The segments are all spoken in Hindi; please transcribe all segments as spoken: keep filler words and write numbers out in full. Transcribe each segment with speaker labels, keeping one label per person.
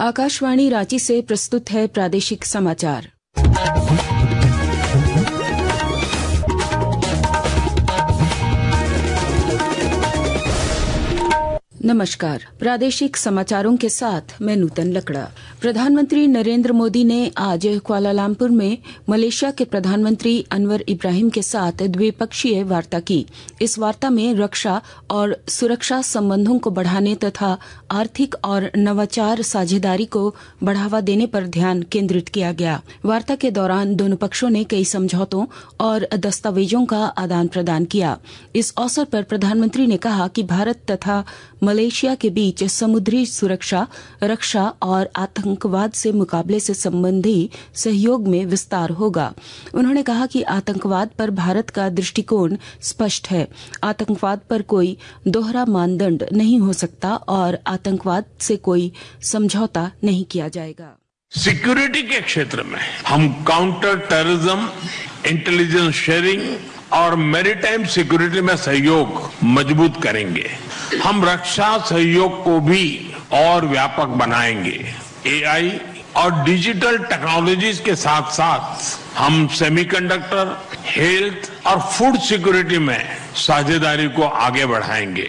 Speaker 1: आकाशवाणी रांची से प्रस्तुत है प्रादेशिक समाचार। नमस्कार। प्रादेशिक समाचारों के साथ मैं नूतन लकड़ा। प्रधानमंत्री नरेंद्र मोदी ने आज कुआलालंपुर में मलेशिया के प्रधानमंत्री अनवर इब्राहिम के साथ द्विपक्षीय वार्ता की। इस वार्ता में रक्षा और सुरक्षा संबंधों को बढ़ाने तथा आर्थिक और नवाचार साझेदारी को बढ़ावा देने पर ध्यान केंद्रित किया गया। वार्ता के दौरान दोनों पक्षों ने कई समझौतों और दस्तावेजों का आदान प्रदान किया। इस अवसर पर प्रधानमंत्री ने कहा कि भारत तथा मलेशिया के बीच समुद्री सुरक्षा, रक्षा और आतंकवाद से मुकाबले से संबंधी सहयोग में विस्तार होगा। उन्होंने कहा कि आतंकवाद पर भारत का दृष्टिकोण स्पष्ट है। आतंकवाद पर कोई दोहरा मानदंड नहीं हो सकता और आतंकवाद से कोई समझौता नहीं किया जाएगा।
Speaker 2: सिक्योरिटी के क्षेत्र में हम काउंटर टेररिज्म, इंटेलिजेंस शेयरिंग और मैरीटाइम सिक्योरिटी में सहयोग मजबूत करेंगे। हम रक्षा सहयोग को भी और व्यापक बनाएंगे। एआई और डिजिटल टेक्नोलॉजीज के साथ साथ हम सेमीकंडक्टर, हेल्थ और फूड सिक्योरिटी में साझेदारी को आगे बढ़ाएंगे।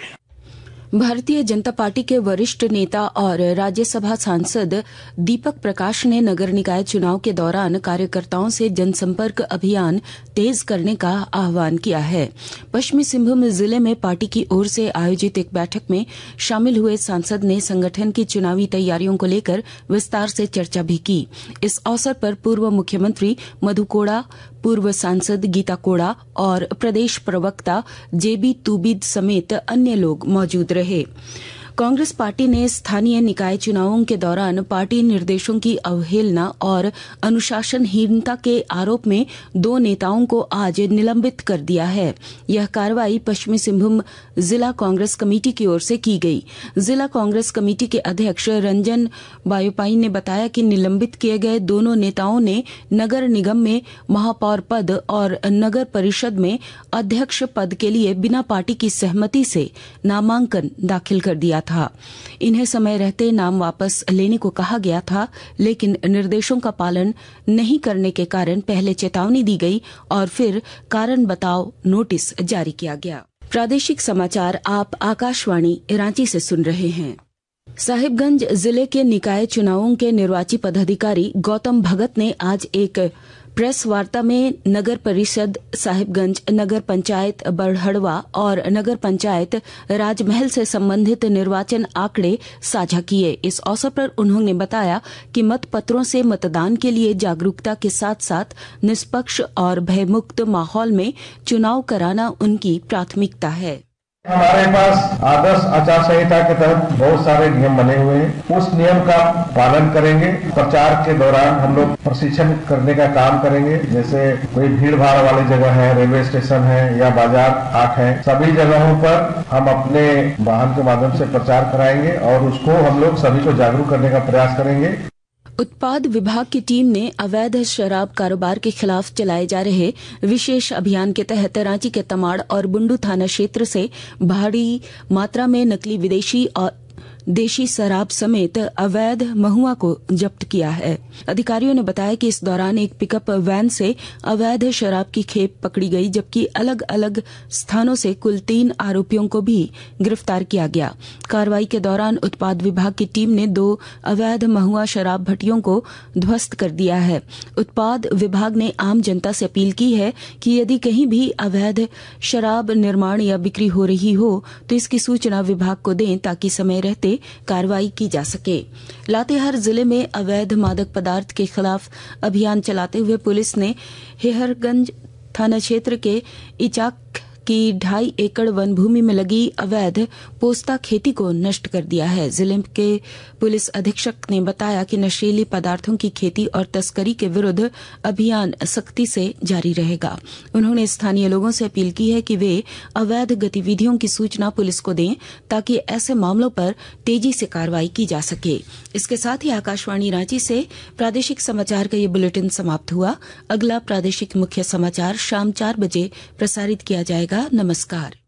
Speaker 1: भारतीय जनता पार्टी के वरिष्ठ नेता और राज्यसभा सांसद दीपक प्रकाश ने नगर निकाय चुनाव के दौरान कार्यकर्ताओं से जनसंपर्क अभियान तेज करने का आह्वान किया है। पश्चिमी सिंहभूम जिले में पार्टी की ओर से आयोजित एक बैठक में शामिल हुए सांसद ने संगठन की चुनावी तैयारियों को लेकर विस्तार से चर्चा भी की। इस अवसर पर पूर्व मुख्यमंत्री मधु कोड़ा, पूर्व सांसद गीता कोड़ा और प्रदेश प्रवक्ता जेबी तूबिद समेत अन्य लोग मौजूद रहे। कांग्रेस पार्टी ने स्थानीय निकाय चुनावों के दौरान पार्टी निर्देशों की अवहेलना और अनुशासनहीनता के आरोप में दो नेताओं को आज निलंबित कर दिया है। यह कार्रवाई पश्चिमी सिंहभूम जिला कांग्रेस कमेटी की ओर से की गई। जिला कांग्रेस कमेटी के अध्यक्ष रंजन बायोपाई ने बताया कि निलंबित किए गए दोनों नेताओं ने नगर निगम में महापौर पद और नगर परिषद में अध्यक्ष पद के लिए बिना पार्टी की सहमति से नामांकन दाखिल कर दिया था। इन्हें समय रहते नाम वापस लेने को कहा गया था, लेकिन निर्देशों का पालन नहीं करने के कारण पहले चेतावनी दी गई और फिर कारण बताओ नोटिस जारी किया गया। प्रादेशिक समाचार आप आकाशवाणी रांची से सुन रहे हैं। साहिबगंज जिले के निकाय चुनावों के निर्वाची पदाधिकारी गौतम भगत ने आज एक प्रेस वार्ता में नगर परिषद साहिबगंज, नगर पंचायत बड़हड़वा और नगर पंचायत राजमहल से संबंधित निर्वाचन आंकड़े साझा किए। इस अवसर पर उन्होंने बताया कि मतपत्रों से मतदान के लिए जागरूकता के साथ साथ निष्पक्ष और भयमुक्त माहौल में चुनाव कराना उनकी प्राथमिकता है।
Speaker 3: हमारे पास आदर्श आचार संहिता के तहत बहुत सारे नियम बने हुए हैं। उस नियम का पालन करेंगे। प्रचार के दौरान हम लोग प्रशिक्षण करने का काम करेंगे। जैसे कोई भीड़ भाड़ वाली जगह है, रेलवे स्टेशन है या बाजार हाट है, सभी जगहों पर हम अपने वाहन के माध्यम से प्रचार कराएंगे और उसको हम लोग सभी को जागरूक करने का प्रयास करेंगे।
Speaker 1: उत्पाद विभाग की टीम ने अवैध शराब कारोबार के खिलाफ चलाए जा रहे विशेष अभियान के तहत रांची के तमाड़ और बुंडू थाना क्षेत्र से भारी मात्रा में नकली विदेशी और देशी शराब समेत अवैध महुआ को जब्त किया है। अधिकारियों ने बताया कि इस दौरान एक पिकअप वैन से अवैध शराब की खेप पकड़ी गई, जबकि अलग अलग स्थानों से कुल तीन आरोपियों को भी गिरफ्तार किया गया। कार्रवाई के दौरान उत्पाद विभाग की टीम ने दो अवैध महुआ शराब भट्टियों को ध्वस्त कर दिया है। उत्पाद विभाग ने आम जनता से अपील की है कि यदि कहीं भी अवैध शराब निर्माण या बिक्री हो रही हो तो इसकी सूचना विभाग को दें ताकि समय रहते कार्रवाई की जा सके। लातेहार जिले में अवैध मादक पदार्थ के खिलाफ अभियान चलाते हुए पुलिस ने हेहरगंज थाना क्षेत्र के इचाक की ढाई एकड़ वन भूमि में लगी अवैध पोस्ता खेती को नष्ट कर दिया है। जिले के पुलिस अधीक्षक ने बताया कि नशीली पदार्थों की खेती और तस्करी के विरुद्ध अभियान सख्ती से जारी रहेगा। उन्होंने स्थानीय लोगों से अपील की है कि वे अवैध गतिविधियों की सूचना पुलिस को दें ताकि ऐसे मामलों पर तेजी से कार्रवाई की जा सके। इसके साथ ही आकाशवाणी रांची से प्रादेशिक समाचार का ये बुलेटिन समाप्त हुआ। अगला प्रादेशिक मुख्य समाचार शाम चार बजे प्रसारित किया जाएगा। नमस्कार।